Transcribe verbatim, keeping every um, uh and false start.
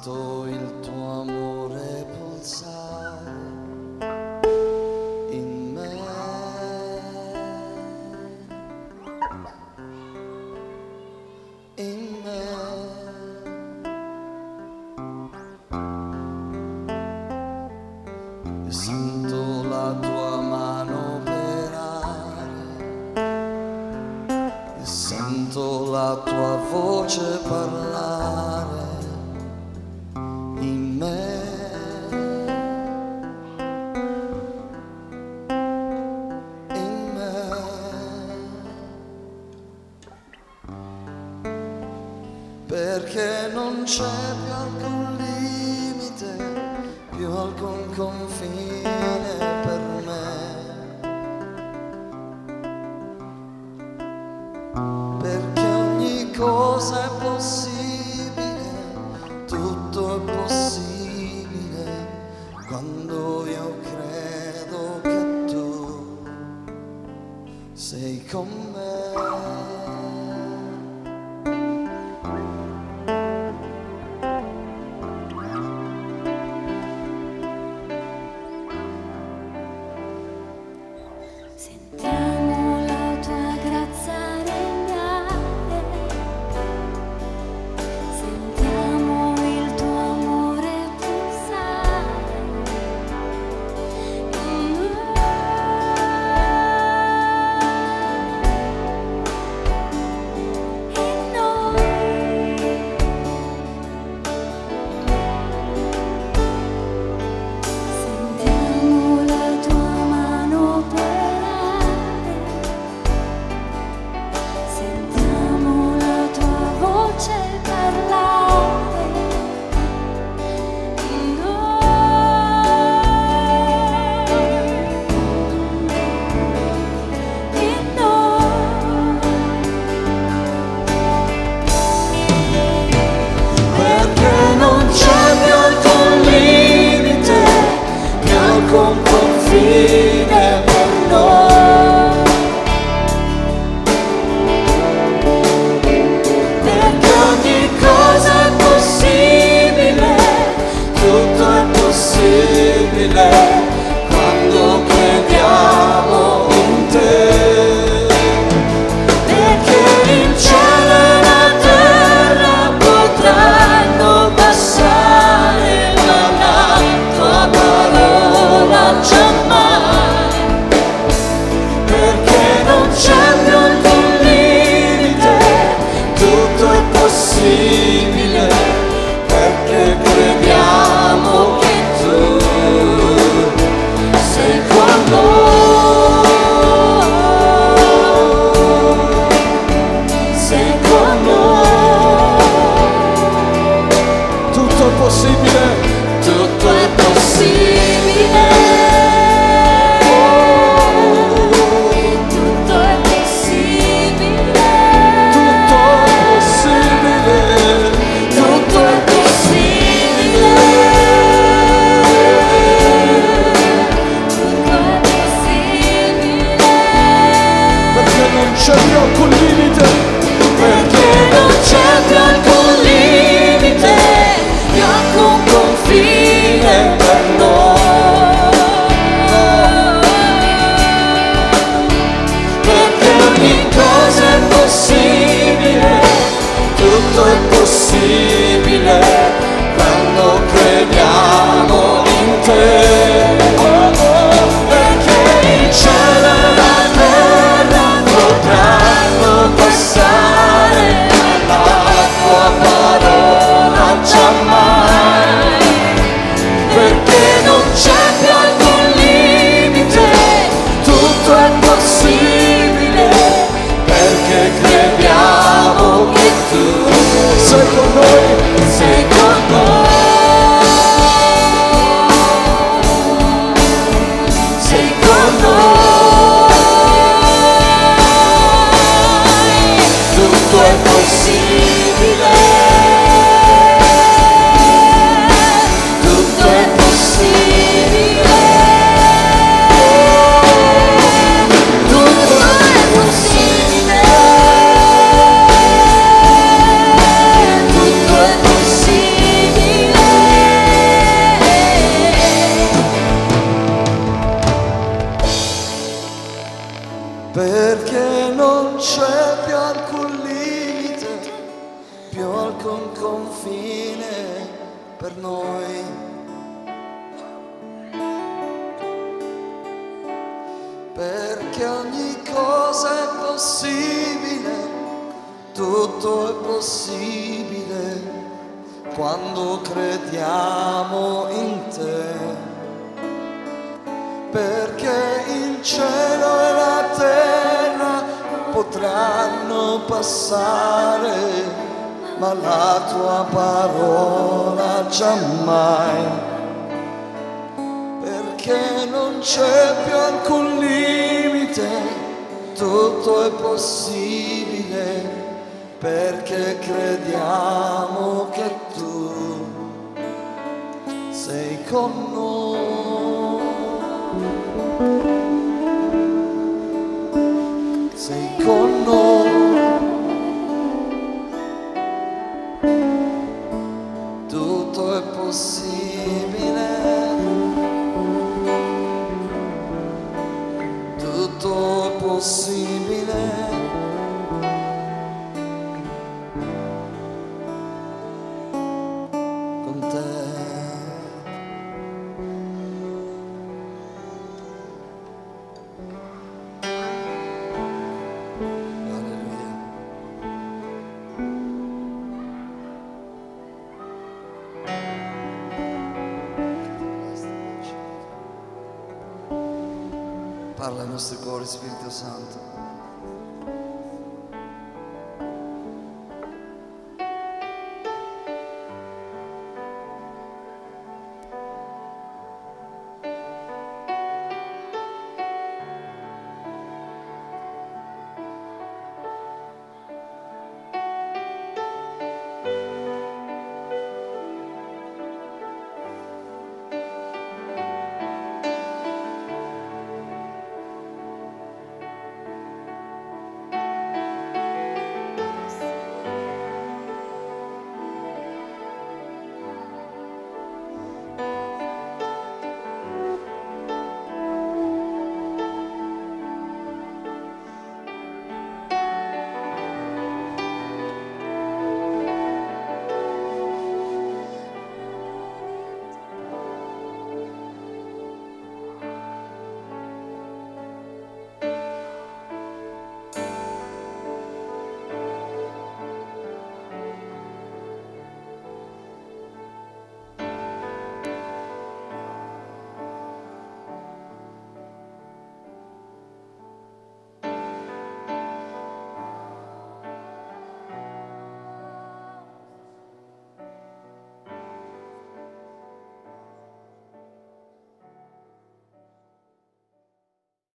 Sento il tuo amore pulsare in me, in me. Io sento la tua mano operare, io sento la tua voce parlare in me, in me, perché non c'è più alcun limite, più alcun confine per me, perché ogni cosa è possibile, tutto è possibile quando io credo che tu sei con me. Sentiamo la tua grazia regnare, sentiamo il tuo amore pulsare in noi, in noi. Sentiamo la tua mano operare, sentiamo la tua voce parlare in noi, in noi. Perché non c'è più alcun limite, più alcun confine per noi, perché ogni cosa è possibile, tutto è possibile quando crediamo in te, perché il cielo e la terra potranno passare, ma la tua parola giammai, perché non c'è più alcun limite, tutto è possibile, perché crediamo che tu sei con noi, sei con noi. Tutto è possibile, tutto è possibile, Tutto è possibile, tutto è possibile, tutto è possibile, tutto è possibile, perché non c'è più alcun limite, perché non c'è più alcun limite, più alcun confine per noi, perché ogni cosa è possibile, tutto è possibile quando crediamo in te, perché il cielo e la terra potranno passare, ma la tua parola giammai, perché non c'è più alcun limite, tutto è possibile, perché crediamo che tu sei con noi, sei con noi, sei con noi, tutto è possibile. alcun confine per noi. Perché ogni cosa è possibile, tutto è possibile quando crediamo in te. Perché il cielo e la terra potranno passare, ma la tua parola giammai. Perché non c'è più alcun limite, tutto è possibile, perché crediamo che tu sei con noi, sei con noi, tutto è possibile. Tutto è possibile con te. Alleluia. Parla ai nostri cuori, Spirito Santo.